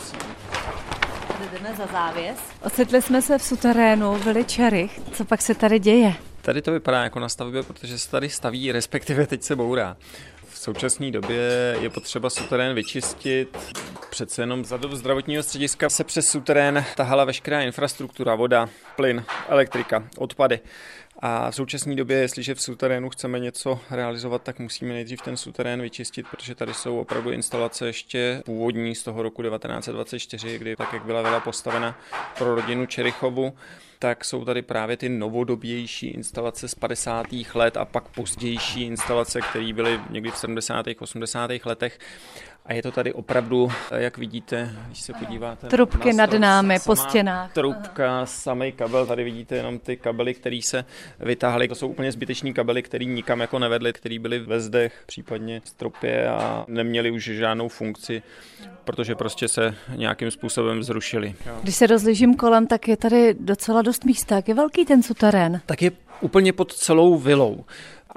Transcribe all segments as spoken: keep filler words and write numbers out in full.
prosím. Tady jdeme za závěs. Ocitli jsme se v suterénu Vily Čerich. Co pak se tady děje? Tady to vypadá jako na stavbě, protože se tady staví, respektive teď se bourá. V současné době je potřeba suterén vyčistit. Přece jenom za dob zdravotního střediska se přes suterén tahala veškerá infrastruktura, voda, plyn, elektrika, odpady. A v současné době, jestliže v suterénu chceme něco realizovat, tak musíme nejdřív ten suterén vyčistit, protože tady jsou opravdu instalace ještě původní z toho roku devatenáct set dvacet čtyři, kdy tak, jak byla vila postavena pro rodinu Čerichovu, tak jsou tady právě ty novodobější instalace z padesátých let a pak pozdější instalace, které byly někdy v sedmdesátých osmdesátých letech. A je to tady opravdu, jak vidíte, když se podíváte. Trubky nad námi, po stěnách. Trubka, samý kabel, tady vidíte jenom ty kabely, které se vytáhly. To jsou úplně zbytečný kabely, které nikam jako nevedly, které byly ve zdech, případně v stropě a neměly už žádnou funkci, protože prostě se nějakým způsobem zrušily. Když se rozlížím kolem, tak je tady docela dost místa. Jak je velký ten suterén? Tak je úplně pod celou vilou.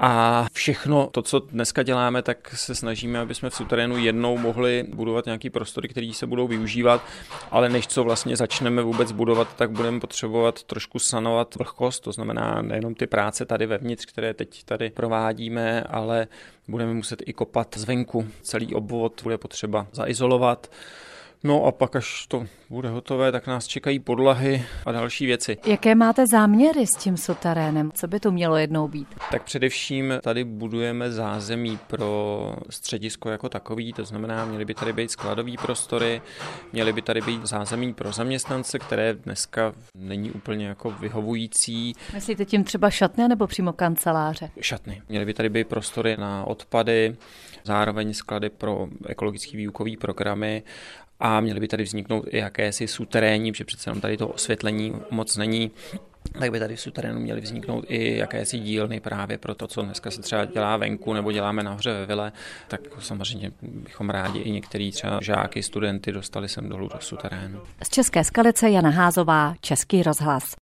A všechno to, co dneska děláme, tak se snažíme, aby jsme v suterénu jednou mohli budovat nějaký prostory, které se budou využívat, ale než co vlastně začneme vůbec budovat, tak budeme potřebovat trošku sanovat vlhkost, to znamená nejenom ty práce tady vevnitř, které teď tady provádíme, ale budeme muset i kopat zvenku. Celý obvod bude potřeba zaizolovat. No a pak, až to bude hotové, tak nás čekají podlahy a další věci. Jaké máte záměry s tím suterénem? Co by to mělo jednou být? Tak především tady budujeme zázemí pro středisko jako takový, to znamená, měly by tady být skladové prostory, měly by tady být zázemí pro zaměstnance, které dneska není úplně jako vyhovující. Myslíte tím třeba šatny nebo přímo kanceláře? Šatny. Měly by tady být prostory na odpady, zároveň sklady pro ekologické výukové programy. A měly by tady vzniknout i jakési suterénní, protože přece jenom tady to osvětlení moc není, tak by tady v suterénu měly vzniknout i jakési dílny právě pro to, co dneska se třeba dělá venku nebo děláme nahoře ve vile, tak samozřejmě bychom rádi i některý třeba žáky, studenty dostali sem dolů do suterénu. Z České Skalice Jana Házová, Český rozhlas.